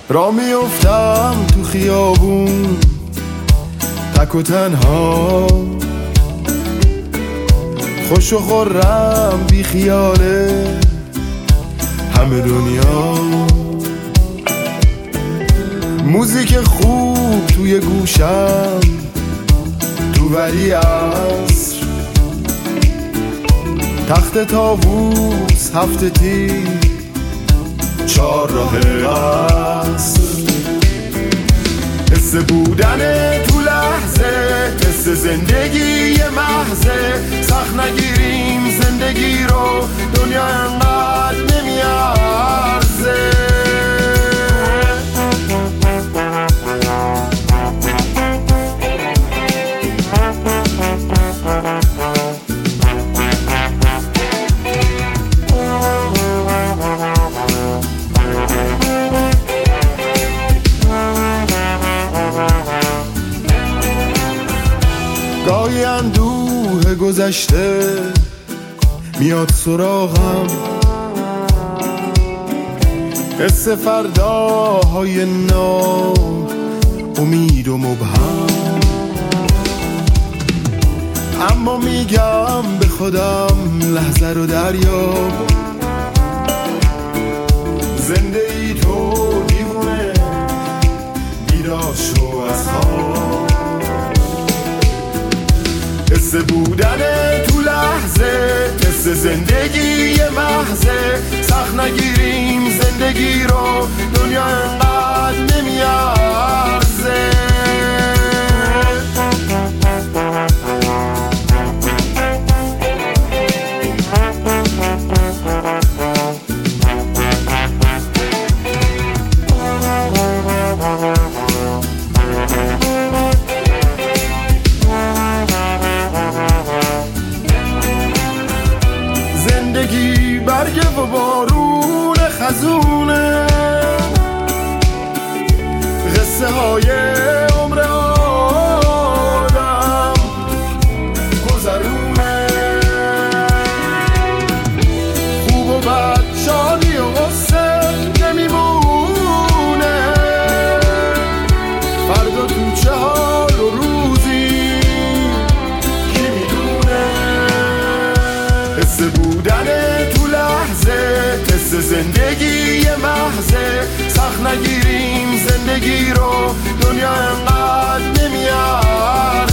را میافتم تو خیابون تک و تنها، خوش و خورم بی خیاله همه دنیا. موزیک خوب توی گوشم تو ولی عصر، تخت طاووس هفته تیر چهار راه قصر. حس بودن تو لحظه، حس زندگی محضه، سخت نگیریم زندگی رو، دنیا انقدر نمیارزه. گاهی اندوه گذشته میاد سراغم، حس فرداهای نو، امید و مبهم. اما میگم به خودم لحظه رو دریاب، زنده ای تو دیوونه، بیدار شو از خواب. حس بودن تو لحظه، حس زندگی محضه، سخت نگیریم زندگی رو، دنیا انقدر نمیارزه. زندگی برگ و بارون خزونه، قصه های عمر آدم گذرونه، خوب و بد، شادی و غصه نمیمونه، فردا تو چه حال و روزی کی میدونه. حس بودن تو لحظه، حس زندگی محضه، سخت نگیریم زندگی رو، دنیا انقدر نمیارزه.